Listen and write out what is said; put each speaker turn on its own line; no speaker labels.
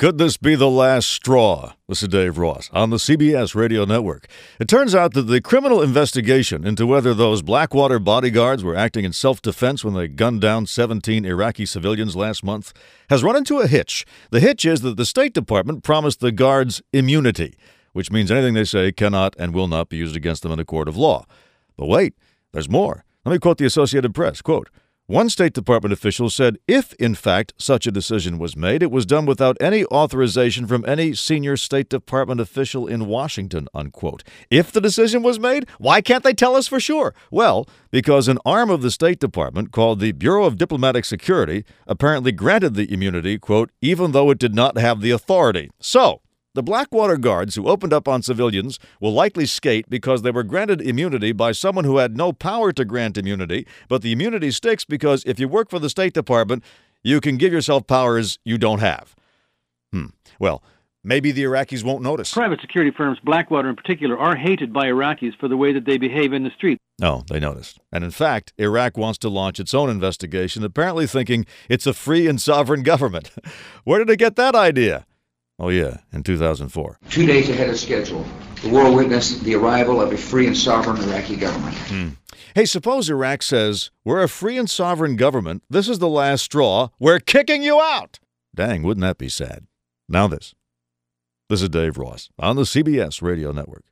Could this be the last straw? This is Dave Ross on the CBS Radio Network. It turns out that the criminal investigation into whether those Blackwater bodyguards were acting in self-defense when they gunned down 17 Iraqi civilians last month has run into a hitch. The hitch is that the State Department promised the guards immunity, which means anything they say cannot and will not be used against them in a court of law. But wait, there's more. Let me quote the Associated Press. Quote, one State Department official said if, in fact, such a decision was made, it was done without any authorization from any senior State Department official in Washington, unquote. If the decision was made, why can't they tell us for sure? Well, because an arm of the State Department called the Bureau of Diplomatic Security apparently granted the immunity, quote, even though it did not have the authority. So, the Blackwater guards who opened up on civilians will likely skate because they were granted immunity by someone who had no power to grant immunity, but the immunity sticks because if you work for the State Department, you can give yourself powers you don't have. Well, maybe the Iraqis won't notice.
Private security firms, Blackwater in particular, are hated by Iraqis for the way that they behave in the street.
No, they noticed. And in fact, Iraq wants to launch its own investigation, apparently thinking it's a free and sovereign government. Where did it get that idea? Oh, yeah, in 2004.
2 days ahead of schedule, the world witnessed the arrival of a free and sovereign Iraqi government.
Hey, suppose Iraq says, we're a free and sovereign government. This is the last straw. We're kicking you out. Dang, wouldn't that be sad? Now this. This is Dave Ross on the CBS Radio Network.